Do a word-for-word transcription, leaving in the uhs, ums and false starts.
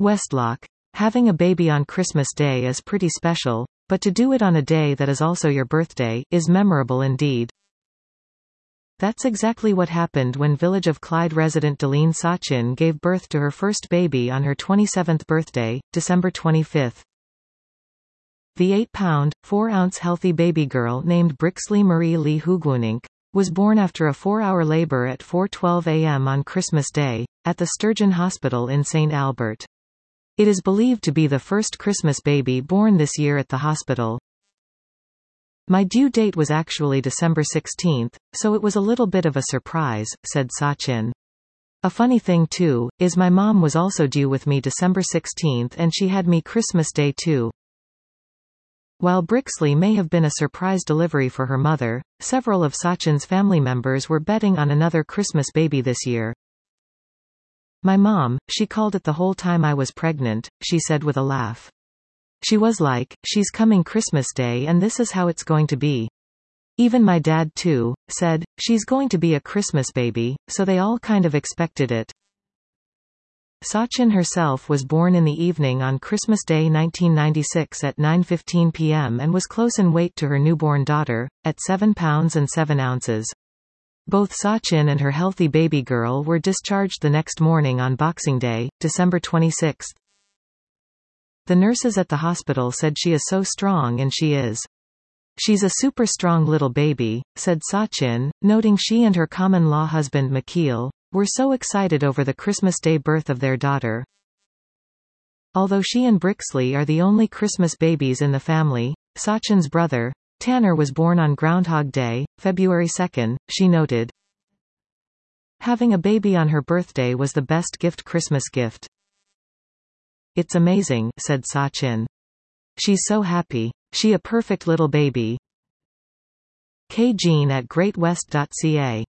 Westlock. Having a baby on Christmas Day is pretty special, but to do it on a day that is also your birthday, is memorable indeed. That's exactly what happened when Village of Clyde resident Delene Sachin gave birth to her first baby on her twenty-seventh birthday, December twenty-fifth. The eight-pound, four ounce healthy baby girl named Brixley Marie Lee Hugwunink was born after a four-hour labor at four twelve a m on Christmas Day, at the Sturgeon Hospital in Saint Albert. It is believed to be the first Christmas baby born this year at the hospital. My due date was actually December sixteenth, so it was a little bit of a surprise, said Sachin. A funny thing too, is my mom was also due with me December sixteenth and she had me Christmas Day too. While Brixley may have been a surprise delivery for her mother, several of Sachin's family members were betting on another Christmas baby this year. My mom, she called it the whole time I was pregnant, she said with a laugh. She was like, she's coming Christmas Day and this is how it's going to be. Even my dad too, said, she's going to be a Christmas baby, so they all kind of expected it. Sachin herself was born in the evening on Christmas Day nineteen ninety-six at nine fifteen p m and was close in weight to her newborn daughter, at seven pounds and seven ounces. Both Sachin and her healthy baby girl were discharged the next morning on Boxing Day, December twenty-sixth. The nurses at the hospital said she is so strong and she is. She's a super strong little baby, said Sachin, noting she and her common-law husband Makeel were so excited over the Christmas Day birth of their daughter. Although she and Brixley are the only Christmas babies in the family, Sachin's brother, Tanner, was born on Groundhog Day, February second, she noted. Having a baby on her birthday was the best gift Christmas gift. It's amazing, said Sachin. She's so happy. She a perfect little baby. K Jean at great west dot c a